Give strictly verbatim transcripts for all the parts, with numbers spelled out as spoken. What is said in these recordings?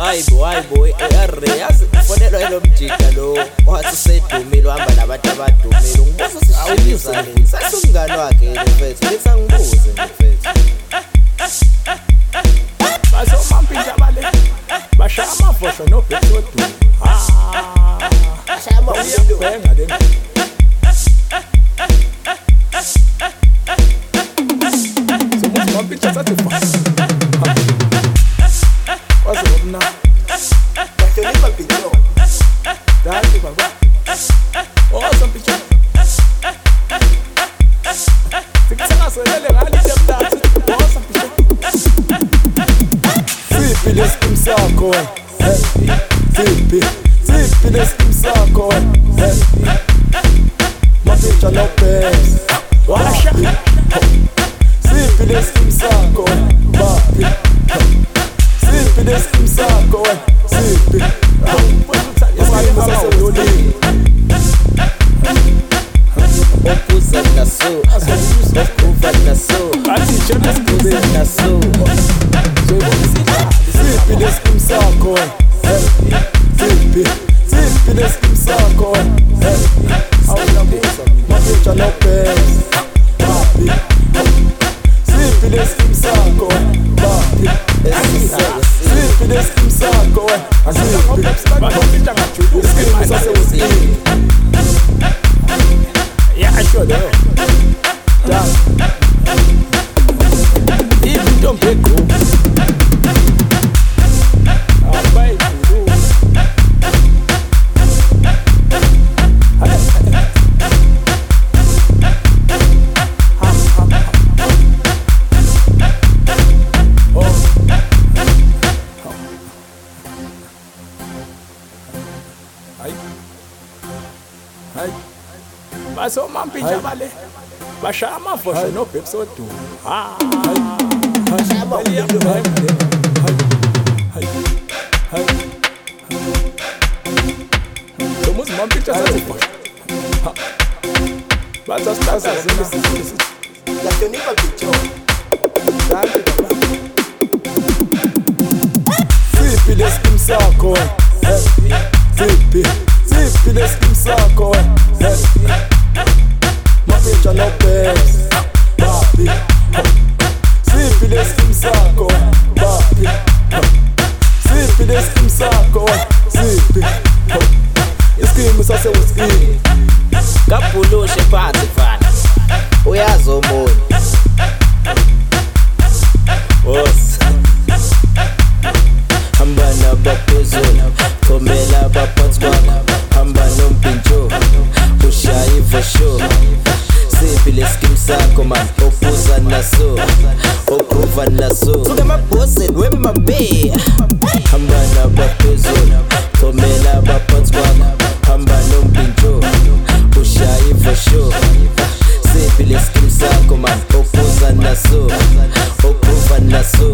hayibo hayibo eyazi ufonelwa lo mjika lo wathi sedumile uhamba nabantu abadumile ngibuza usishisa nini sasumngani wakhe mfethu lethi angibuze mfethu baso mampinja bale basha amavosho no besodu ah basha amavosho benga le so mampinja sathi What's up now? Batoni papito. Dale baba. Oh, some picture. Sikisana selele ngali jamda. Oh, some picture. Sipi des kim sako. Sipi. Sipi des kim sako. Ma picture no pes. Washa. Sipi des kim sako. Papi. Sipi des kim sako, sipi. Opuza na so, okuva na so, okuza na so. Sipi des kim sako, sipi. Sipi des kim sako, mafuta no pes, papi. Sipi des kim sako, papi. Sipi des kim sako, sipi. Sipi sasa usipi. Yeah, I sure do. Yeah. If you don't get cool, I'll buy it. Hai, baso mampinja bale, basha amavosho no besodu. Ah, Basha amavosho. Hai, hai, somos mampinja sathi ha, baza stasa zini. Batoni papito. Dale baba. Sipi des kim sako. Sipi. Sipi des kim sako. Ma picture no pes. Papi. Sipi des kim sako. Papi. Sipi des kim sako. Sipi. Iskimi sase uskimi. Kapulushe phansi fana. Uyazi omunye. Os. Hamba nabaphezulu, thomela abaphansi kwakho. Hamba nompintsho, ushaya ivosho. Sipi leskim sakho man, ophuza naso, okhruva naso. Suka emabhoseni wemabe. Hamba nabaphezulu, thomela abaphansi kwakho. Hamba nompintsho, ushaya ivosho. Sipi leskim sakho man, ophuza naso, okhruva naso.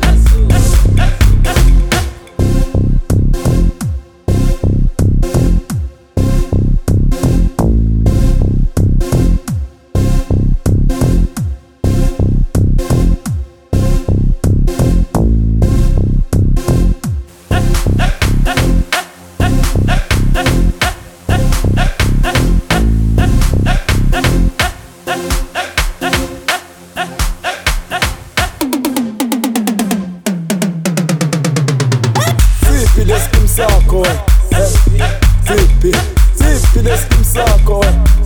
Sipi des kim sako. Sipi. Sipi des kim sako.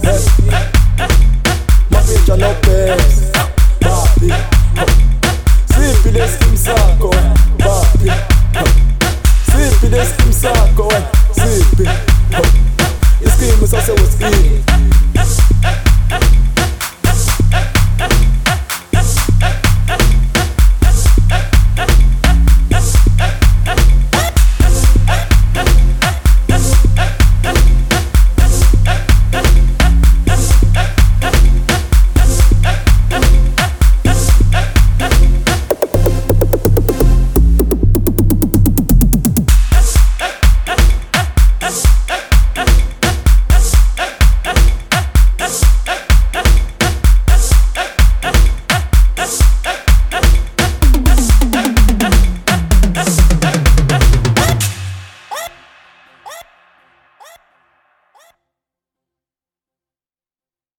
Ma picture no pes. Papi. Sipi des kim sako. Papi. Sipi des kim sako. Sipi. Iskimi sasa uskimi.